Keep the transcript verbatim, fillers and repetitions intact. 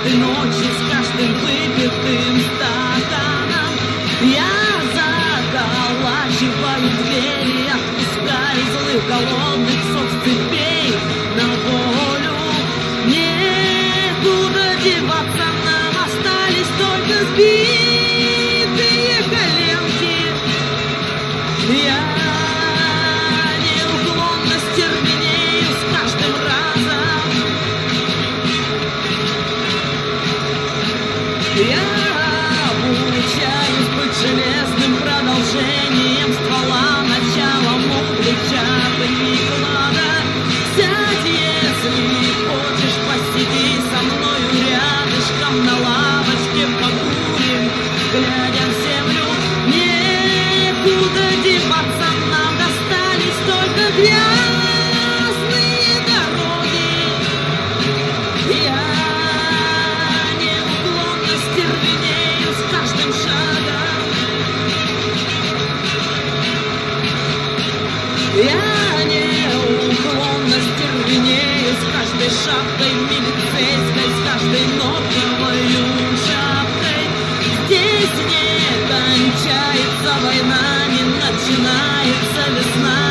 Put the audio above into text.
каждой ночи, с каждым выпитым стаканом я заколачиваю двери, отпускаю злых голодных псов с цепей на волю. Некуда деваться нам, остались только сбитые коленки. Я неуклонно стервенею с каждым разом. Я обучаюсь быть железным продолжением ствола, началом у плеча приклада. Сядь, если хочешь, посиди со мною рядышком на лавочке, покурим, глядя в землю. Некуда деваться нам, достались только грязные дороги. Я неуклонно стервенею с каждым шагом. Я неуклонно стервенею с каждой шапкой милицейской, с каждой норковою шапкой. Здесь не кончается война, не начинается весна.